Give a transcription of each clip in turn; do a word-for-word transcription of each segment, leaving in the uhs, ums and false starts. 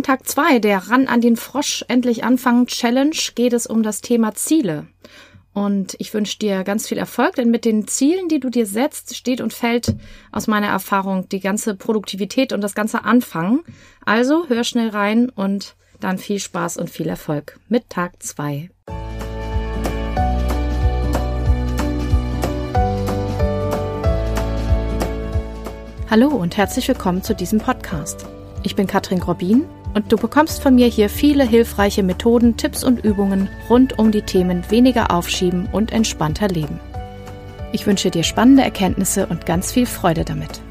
Tag zwei der Ran an den Frosch endlich anfangen Challenge geht es um das Thema Ziele. Und ich wünsche dir ganz viel Erfolg, denn mit den Zielen, die du dir setzt, steht und fällt aus meiner Erfahrung die ganze Produktivität und das ganze Anfangen. Also hör schnell rein und dann viel Spaß und viel Erfolg mit Tag zwei. Hallo und herzlich willkommen zu diesem Podcast. Ich bin Katrin Grobin und du bekommst von mir hier viele hilfreiche Methoden, Tipps und Übungen rund um die Themen weniger aufschieben und entspannter leben. Ich wünsche dir spannende Erkenntnisse und ganz viel Freude damit.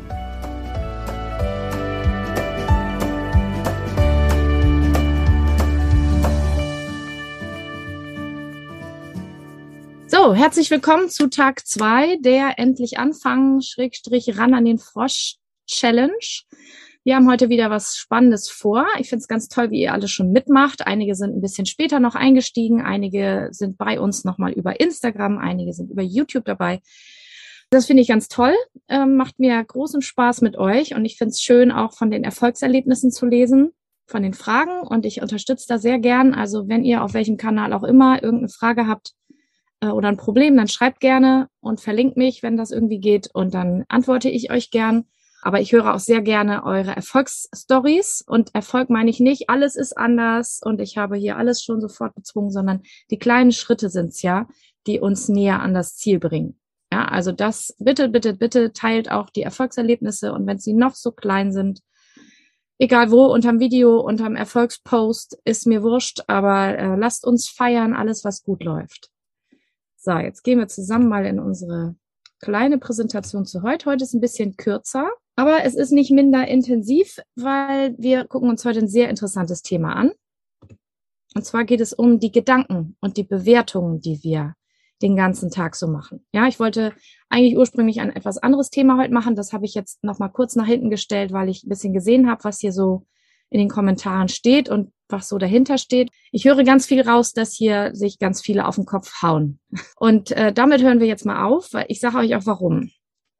So, herzlich willkommen zu Tag zwei der Endlich anfangen, Schrägstrich ran an den Frosch Challenge. Wir haben heute wieder was Spannendes vor. Ich finde es ganz toll, wie ihr alle schon mitmacht. Einige sind ein bisschen später noch eingestiegen, einige sind bei uns nochmal über Instagram, einige sind über YouTube dabei. Das finde ich ganz toll, ähm, macht mir großen Spaß mit euch und ich finde es schön, auch von den Erfolgserlebnissen zu lesen, von den Fragen und ich unterstütze da sehr gern. Also wenn ihr auf welchem Kanal auch immer irgendeine Frage habt äh, oder ein Problem, dann schreibt gerne und verlinkt mich, wenn das irgendwie geht und dann antworte ich euch gern. Aber ich höre auch sehr gerne eure Erfolgsstories und Erfolg meine ich nicht, alles ist anders und ich habe hier alles schon sofort bezwungen, sondern die kleinen Schritte sind's ja, die uns näher an das Ziel bringen. Ja, also das, bitte, bitte, bitte teilt auch die Erfolgserlebnisse und wenn sie noch so klein sind, egal wo, unterm Video, unterm Erfolgspost, ist mir wurscht, aber äh, lasst uns feiern, alles was gut läuft. So, jetzt gehen wir zusammen mal in unsere kleine Präsentation zu heute. Heute ist ein bisschen kürzer. Aber es ist nicht minder intensiv, weil wir gucken uns heute ein sehr interessantes Thema an. Und zwar geht es um die Gedanken und die Bewertungen, die wir den ganzen Tag so machen. Ja, ich wollte eigentlich ursprünglich ein etwas anderes Thema heute machen. Das habe ich jetzt noch mal kurz nach hinten gestellt, weil ich ein bisschen gesehen habe, was hier so in den Kommentaren steht und was so dahinter steht. Ich höre ganz viel raus, dass hier sich ganz viele auf den Kopf hauen. Und äh, damit hören wir jetzt mal auf, weil ich sage euch auch warum.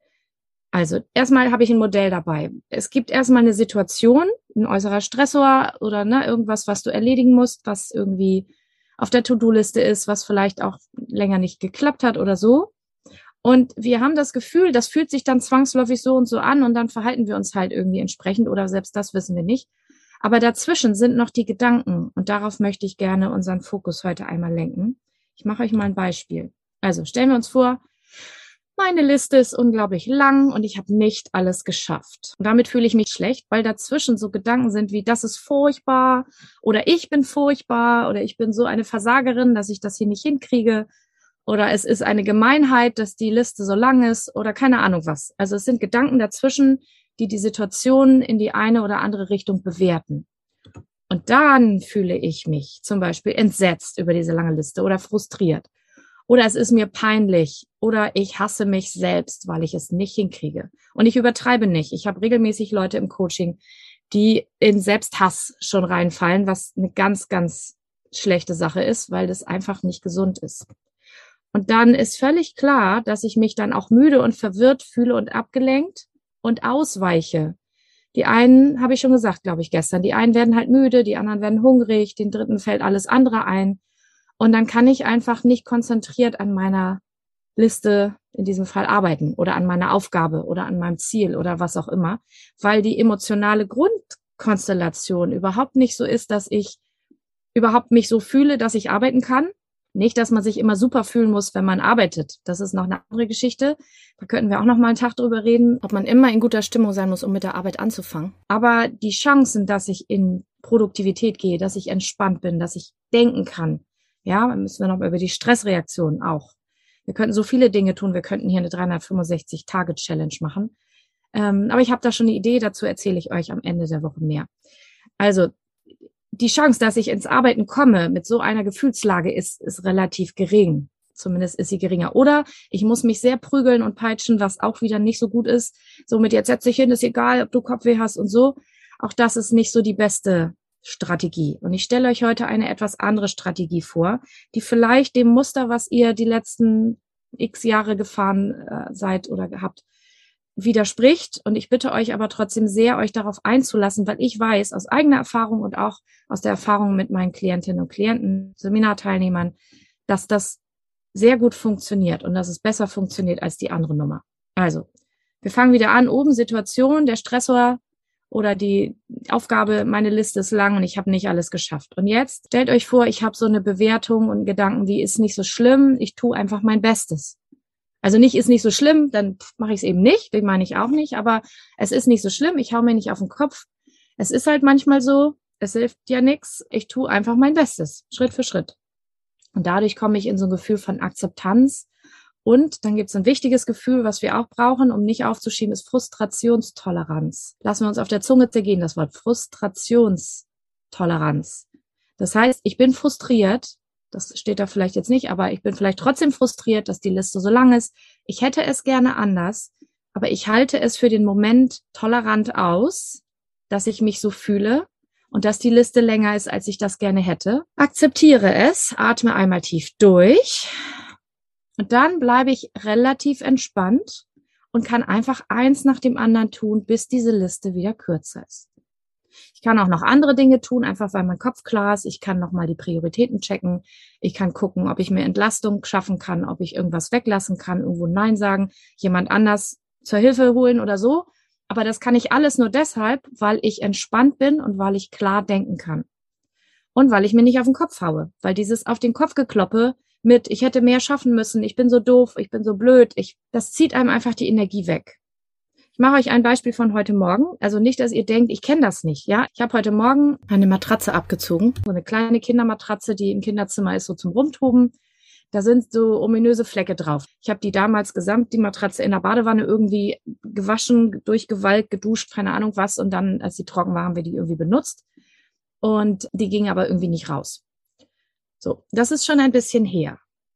Also erstmal habe ich ein Modell dabei. Es gibt erstmal eine Situation, ein äußerer Stressor oder ne, irgendwas, was du erledigen musst, was irgendwie auf der To-Do-Liste ist, was vielleicht auch länger nicht geklappt hat oder so. Und wir haben das Gefühl, das fühlt sich dann zwangsläufig so und so an und dann verhalten wir uns halt irgendwie entsprechend oder selbst das wissen wir nicht. Aber dazwischen sind noch die Gedanken und darauf möchte ich gerne unseren Fokus heute einmal lenken. Ich mache euch mal ein Beispiel. Also stellen wir uns vor, meine Liste ist unglaublich lang und ich habe nicht alles geschafft. Und damit fühle ich mich schlecht, weil dazwischen so Gedanken sind wie, das ist furchtbar oder ich bin furchtbar oder ich bin so eine Versagerin, dass ich das hier nicht hinkriege oder es ist eine Gemeinheit, dass die Liste so lang ist oder keine Ahnung was. Also es sind Gedanken dazwischen, die die Situation in die eine oder andere Richtung bewerten. Und dann fühle ich mich zum Beispiel entsetzt über diese lange Liste oder frustriert. Oder es ist mir peinlich oder ich hasse mich selbst, weil ich es nicht hinkriege. Und ich übertreibe nicht. Ich habe regelmäßig Leute im Coaching, die in Selbsthass schon reinfallen, was eine ganz, ganz schlechte Sache ist, weil das einfach nicht gesund ist. Und dann ist völlig klar, dass ich mich dann auch müde und verwirrt fühle und abgelenkt und ausweiche. Die einen, habe ich schon gesagt, glaube ich, gestern, die einen werden halt müde, die anderen werden hungrig, den dritten fällt alles andere ein. Und dann kann ich einfach nicht konzentriert an meiner Liste, in diesem Fall arbeiten oder an meiner Aufgabe oder an meinem Ziel oder was auch immer, weil die emotionale Grundkonstellation überhaupt nicht so ist, dass ich überhaupt mich so fühle, dass ich arbeiten kann. Nicht, dass man sich immer super fühlen muss, wenn man arbeitet. Das ist noch eine andere Geschichte. Da könnten wir auch noch mal einen Tag drüber reden, ob man immer in guter Stimmung sein muss, um mit der Arbeit anzufangen. Aber die Chancen, dass ich in Produktivität gehe, dass ich entspannt bin, dass ich denken kann, ja, dann müssen wir noch mal über die Stressreaktion auch. Wir könnten so viele Dinge tun. Wir könnten hier eine dreihundertfünfundsechzig-Tage-Challenge machen. Ähm, aber ich habe da schon eine Idee. Dazu erzähle ich euch am Ende der Woche mehr. Also die Chance, dass ich ins Arbeiten komme mit so einer Gefühlslage, ist, ist relativ gering. Zumindest ist sie geringer. Oder ich muss mich sehr prügeln und peitschen, was auch wieder nicht so gut ist. Somit jetzt setz dich hin, ist egal, ob du Kopfweh hast und so. Auch das ist nicht so die beste Strategie. Und ich stelle euch heute eine etwas andere Strategie vor, die vielleicht dem Muster, was ihr die letzten x Jahre gefahren äh, seid oder habt, widerspricht. Und ich bitte euch aber trotzdem sehr, euch darauf einzulassen, weil ich weiß aus eigener Erfahrung und auch aus der Erfahrung mit meinen Klientinnen und Klienten, Seminarteilnehmern, dass das sehr gut funktioniert und dass es besser funktioniert als die andere Nummer. Also, wir fangen wieder an. Oben Situation, der Stressor oder die Aufgabe, meine Liste ist lang und ich habe nicht alles geschafft. Und jetzt stellt euch vor, ich habe so eine Bewertung und Gedanken wie, ist nicht so schlimm, ich tue einfach mein Bestes. Also nicht, ist nicht so schlimm, dann mache ich es eben nicht, den meine ich auch nicht, aber es ist nicht so schlimm, ich hau mir nicht auf den Kopf. Es ist halt manchmal so, es hilft ja nichts, ich tue einfach mein Bestes, Schritt für Schritt. Und dadurch komme ich in so ein Gefühl von Akzeptanz. Und dann gibt es ein wichtiges Gefühl, was wir auch brauchen, um nicht aufzuschieben, ist Frustrationstoleranz. Lassen wir uns auf der Zunge zergehen, das Wort Frustrationstoleranz. Das heißt, ich bin frustriert, das steht da vielleicht jetzt nicht, aber ich bin vielleicht trotzdem frustriert, dass die Liste so lang ist. Ich hätte es gerne anders, aber ich halte es für den Moment tolerant aus, dass ich mich so fühle und dass die Liste länger ist, als ich das gerne hätte. Akzeptiere es, atme einmal tief durch und dann bleibe ich relativ entspannt und kann einfach eins nach dem anderen tun, bis diese Liste wieder kürzer ist. Ich kann auch noch andere Dinge tun, einfach weil mein Kopf klar ist. Ich kann nochmal die Prioritäten checken. Ich kann gucken, ob ich mir Entlastung schaffen kann, ob ich irgendwas weglassen kann, irgendwo Nein sagen, jemand anders zur Hilfe holen oder so. Aber das kann ich alles nur deshalb, weil ich entspannt bin und weil ich klar denken kann. Und weil ich mir nicht auf den Kopf haue. Weil dieses auf den Kopf gekloppe mit, ich hätte mehr schaffen müssen, ich bin so doof, ich bin so blöd, ich, das zieht einem einfach die Energie weg. Ich mache euch ein Beispiel von heute Morgen. Also nicht, dass ihr denkt, ich kenne das nicht. Ja, ich habe heute Morgen eine Matratze abgezogen. So eine kleine Kindermatratze, die im Kinderzimmer ist, so zum Rumtoben. Da sind so ominöse Flecke drauf. Ich habe die damals gesamt, die Matratze in der Badewanne irgendwie gewaschen, durchgewalkt, geduscht, keine Ahnung was. Und dann, als sie trocken war, haben wir die irgendwie benutzt. Und die ging aber irgendwie nicht raus. So, das ist schon ein bisschen her.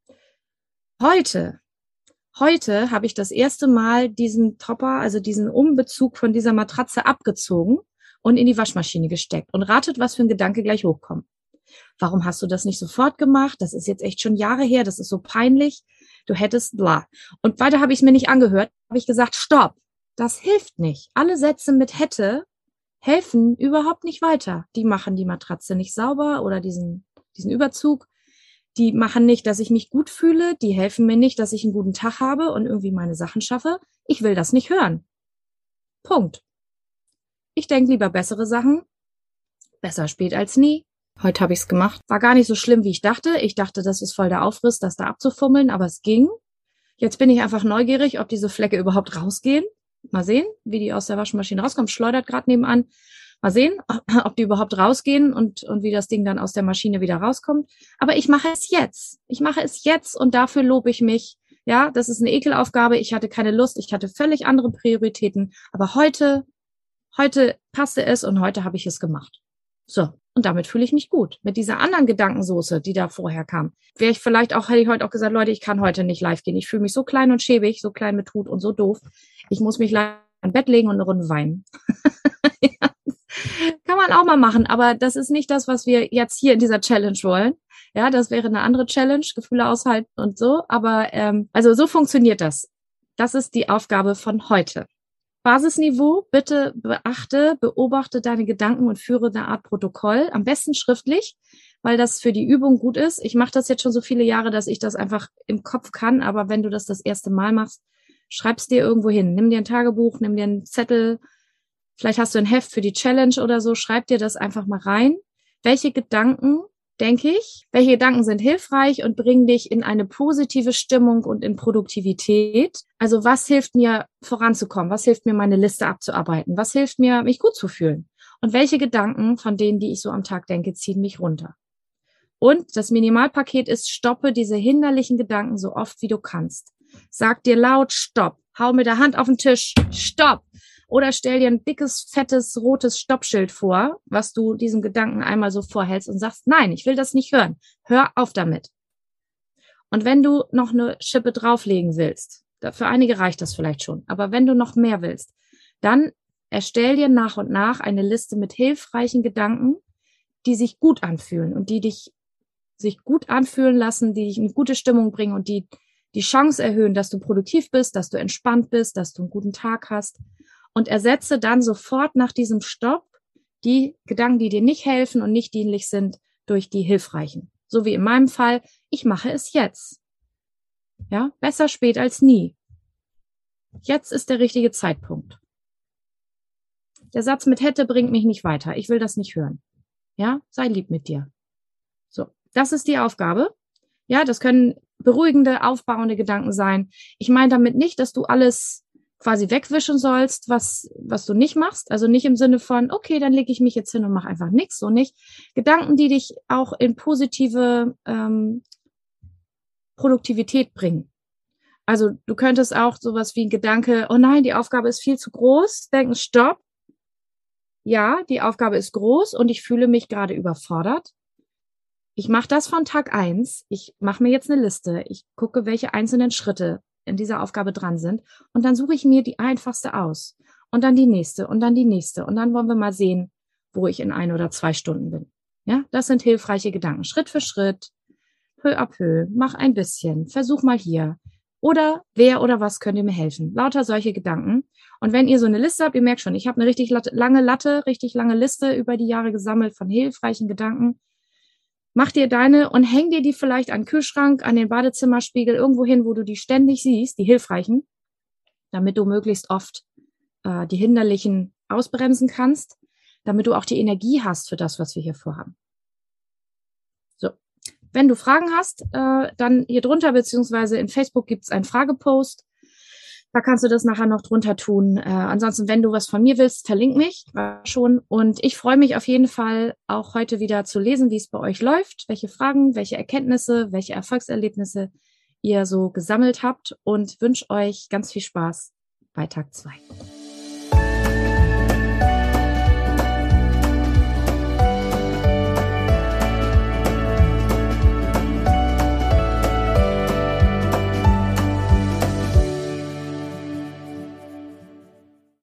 Heute Heute habe ich das erste Mal diesen Topper, also diesen Umbezug von dieser Matratze abgezogen und in die Waschmaschine gesteckt. Und ratet, was für ein Gedanke gleich hochkommt. Warum hast du das nicht sofort gemacht? Das ist jetzt echt schon Jahre her, das ist so peinlich. Du hättest bla. Und weiter habe ich es mir nicht angehört, habe ich gesagt, stopp, das hilft nicht. Alle Sätze mit hätte helfen überhaupt nicht weiter. Die machen die Matratze nicht sauber oder diesen, diesen Überzug. Die machen nicht, dass ich mich gut fühle. Die helfen mir nicht, dass ich einen guten Tag habe und irgendwie meine Sachen schaffe. Ich will das nicht hören. Punkt. Ich denke lieber bessere Sachen. Besser spät als nie. Heute habe ich es gemacht. War gar nicht so schlimm, wie ich dachte. Ich dachte, das ist voll der Aufriss, das da abzufummeln, aber es ging. Jetzt bin ich einfach neugierig, ob diese Flecke überhaupt rausgehen. Mal sehen, wie die aus der Waschmaschine rauskommt. Schleudert gerade nebenan. Mal sehen, ob die überhaupt rausgehen und, und wie das Ding dann aus der Maschine wieder rauskommt. Aber ich mache es jetzt. Ich mache es jetzt und dafür lobe ich mich. Ja, das ist eine Ekelaufgabe. Ich hatte keine Lust. Ich hatte völlig andere Prioritäten. Aber heute, heute passte es und heute habe ich es gemacht. So. Und damit fühle ich mich gut. Mit dieser anderen Gedankensoße, die da vorher kam, wäre ich vielleicht auch, hätte ich heute auch gesagt, Leute, ich kann heute nicht live gehen. Ich fühle mich so klein und schäbig, so klein mit Hut und so doof. Ich muss mich leider ins Bett legen und eine Runde weinen. Ja. Kann man auch mal machen, aber das ist nicht das, was wir jetzt hier in dieser Challenge wollen. Ja, das wäre eine andere Challenge, Gefühle aushalten und so. Aber ähm, also so funktioniert das. Das ist die Aufgabe von heute. Basisniveau, bitte beachte, beobachte deine Gedanken und führe eine Art Protokoll, am besten schriftlich, weil das für die Übung gut ist. Ich mache das jetzt schon so viele Jahre, dass ich das einfach im Kopf kann, aber wenn du das das erste Mal machst, schreib's dir irgendwo hin. Nimm dir ein Tagebuch, nimm dir einen Zettel, vielleicht hast du ein Heft für die Challenge oder so, schreib dir das einfach mal rein. Welche Gedanken denke ich? Welche Gedanken sind hilfreich und bringen dich in eine positive Stimmung und in Produktivität? Also was hilft mir voranzukommen? Was hilft mir, meine Liste abzuarbeiten? Was hilft mir, mich gut zu fühlen? Und welche Gedanken von denen, die ich so am Tag denke, ziehen mich runter? Und das Minimalpaket ist, stoppe diese hinderlichen Gedanken so oft, wie du kannst. Sag dir laut, stopp. Hau mit der Hand auf den Tisch, stopp. Oder stell dir ein dickes, fettes, rotes Stoppschild vor, was du diesem Gedanken einmal so vorhältst und sagst, nein, ich will das nicht hören. Hör auf damit. Und wenn du noch eine Schippe drauflegen willst, für einige reicht das vielleicht schon, aber wenn du noch mehr willst, dann erstell dir nach und nach eine Liste mit hilfreichen Gedanken, die sich gut anfühlen und die dich sich gut anfühlen lassen, die dich in eine gute Stimmung bringen und die die Chance erhöhen, dass du produktiv bist, dass du entspannt bist, dass du einen guten Tag hast und ersetze dann sofort nach diesem Stopp die Gedanken, die dir nicht helfen und nicht dienlich sind, durch die hilfreichen. So wie in meinem Fall, ich mache es jetzt. Ja, besser spät als nie. Jetzt ist der richtige Zeitpunkt. Der Satz mit hätte bringt mich nicht weiter. Ich will das nicht hören. Ja, sei lieb mit dir. So, das ist die Aufgabe. Ja, das können beruhigende, aufbauende Gedanken sein. Ich meine damit nicht, dass du alles quasi wegwischen sollst, was was du nicht machst. Also nicht im Sinne von, okay, dann lege ich mich jetzt hin und mache einfach nichts, so nicht. Gedanken, die dich auch in positive ähm, Produktivität bringen. Also du könntest auch sowas wie ein Gedanke, oh nein, die Aufgabe ist viel zu groß, denken, stopp. Ja, die Aufgabe ist groß und ich fühle mich gerade überfordert. Ich mache das von Tag eins. Ich mache mir jetzt eine Liste. Ich gucke, welche einzelnen Schritte in dieser Aufgabe dran sind. Und dann suche ich mir die einfachste aus. Und dann die nächste und dann die nächste. Und dann wollen wir mal sehen, wo ich in ein oder zwei Stunden bin. Ja, das sind hilfreiche Gedanken. Schritt für Schritt, peu à peu, mach ein bisschen, versuch mal hier. Oder wer oder was könnte mir helfen? Lauter solche Gedanken. Und wenn ihr so eine Liste habt, ihr merkt schon, ich habe eine richtig lange Latte, richtig lange Liste über die Jahre gesammelt von hilfreichen Gedanken. Mach dir deine und häng dir die vielleicht an den Kühlschrank, an den Badezimmerspiegel, irgendwo hin, wo du die ständig siehst, die hilfreichen, damit du möglichst oft äh, die hinderlichen ausbremsen kannst, damit du auch die Energie hast für das, was wir hier vorhaben. So, wenn du Fragen hast, äh, dann hier drunter, beziehungsweise in Facebook gibt's einen Fragepost. Da kannst du das nachher noch drunter tun. Äh, ansonsten, wenn du was von mir willst, verlink mich war schon. Und ich freue mich auf jeden Fall auch heute wieder zu lesen, wie es bei euch läuft, welche Fragen, welche Erkenntnisse, welche Erfolgserlebnisse ihr so gesammelt habt und wünsche euch ganz viel Spaß bei Tag zwei.